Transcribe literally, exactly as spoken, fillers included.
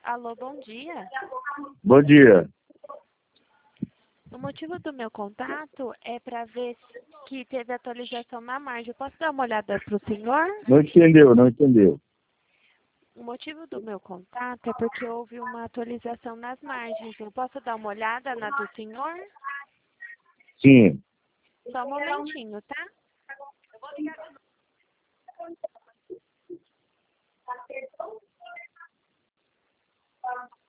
Alô, bom dia. Bom dia. O motivo do meu contato é para ver que teve atualização na margem. Eu posso dar uma olhada para o senhor? Não entendeu, não entendeu. O motivo do meu contato é porque houve uma atualização nas margens. Eu posso dar uma olhada na do senhor? Sim. Só um momentinho, tá? Eu vou ligar de novo.